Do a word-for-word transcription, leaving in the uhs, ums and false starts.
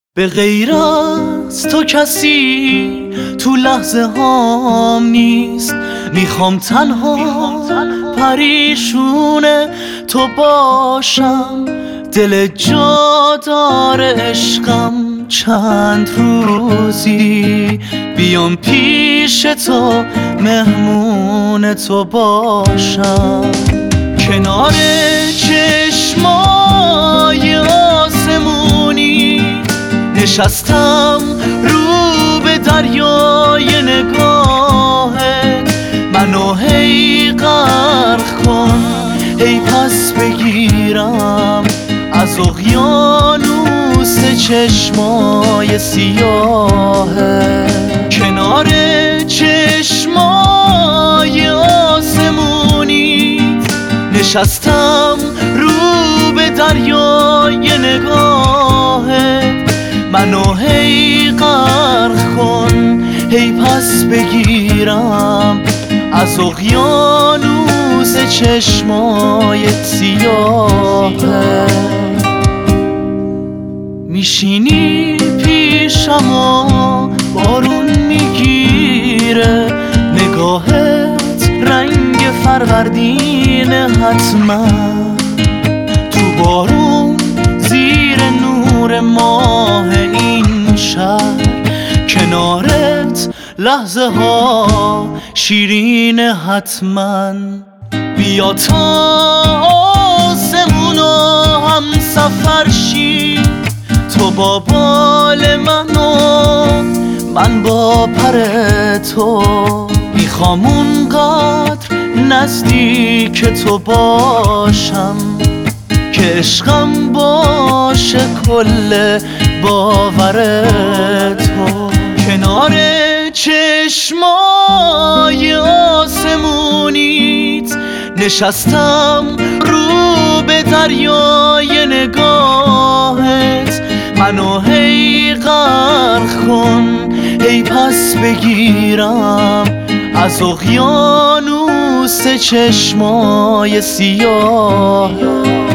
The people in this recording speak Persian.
به غیر از تو کسی تو لحظه هام نیست. میخوام تنها پریشون تو باشم. دل جا داره عشقم چند روزی بیام پیش تو مهمون تو باشم. کنار چشمای آسمونی نشستم رو به دریای نگاهت. منو هی غرق کن هی پس بگیرم از اقیانوس چشمای سیاهت. کنار چشمای آسمونی نشستم رو به دریای نگاهت. منو هی غرق کن هی پس بگیرم از اقیانوس چشمایت سیاهت. میشینی پیشم و بارون میگیره، نگاهت رنگ فروردینه حتما. تو بارون زیر نور ماه این شهر، کنارت لحظه ها شیرینه حتما. بیا تا آسمون و هم سفر شی، تو با بال من و من با پر تو. میخوام اونقدر نزدیک تو باشم که عشقم باشه کل باور تو. کنار چشمای آسمونیت نشستم رو به دریای نگاهت. منو هی غرق کن هی پس بگیرم از اقیانوس چشمای سیاه.